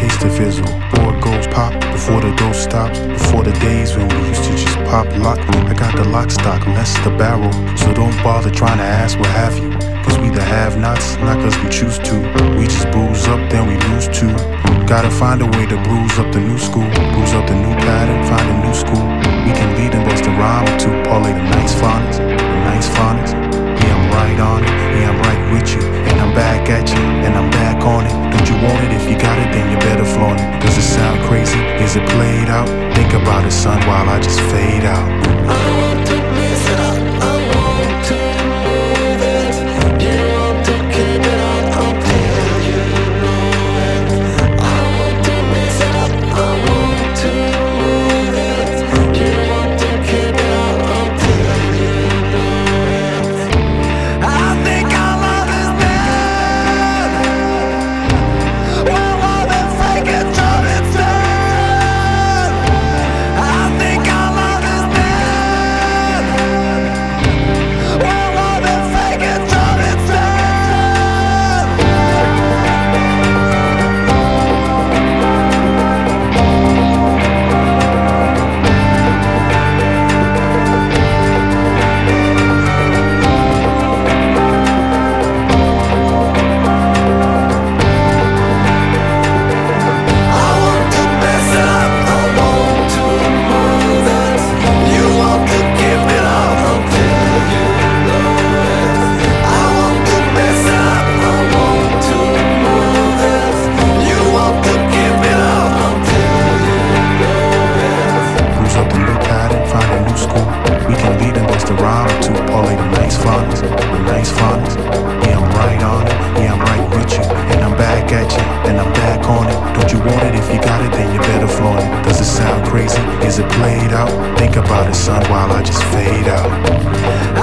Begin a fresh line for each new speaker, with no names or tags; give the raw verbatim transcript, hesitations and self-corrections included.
taste the fizzle. Before it goes pop, before the dose stops, before the days when we used to just pop lock. I got the lock stock, less the barrel, so don't bother trying to ask what have you. Cause we the have-nots, not cause we choose to. We just bruise up, then we lose too. Gotta find a way to bruise up the new school, bruise up the new pattern, find a new school. We can lead and bust a rhyme or two, parlay the nice phonics, the nice phonics. Yeah, I'm right on it, yeah, I'm right with you. And I'm back at you, and I'm back on it. Don't you want it? If you got it, then you better flaunt it. Does it sound crazy? Is it played out? Think about it, son, while I just fade out.
I want to mess it up, I want to move it. You want to keep it up until you know it. I want to mess it up, I want to move it. You want to keep it up until you know it. I think our love is dead. Well, love is fake and job instead. I think our love is dead. Well, love is fake and job instead. I want to mess it up, I want to move it. You want to give it up until you know it. I want to mess it up, I want to move it. You want to give it up until you know it.
Bruise up the new pattern, find a new school. We can lead and bust a rhyme or two, parlay the nice phonics, the nice phonics. Yeah, I'm right on it, yeah, I'm right with you. And I'm back at you, and I'm back on it. Don't you want it? If you got it, then you better flaunt it. Does it sound crazy? Is it played out? Think about it, son, while I just fade out.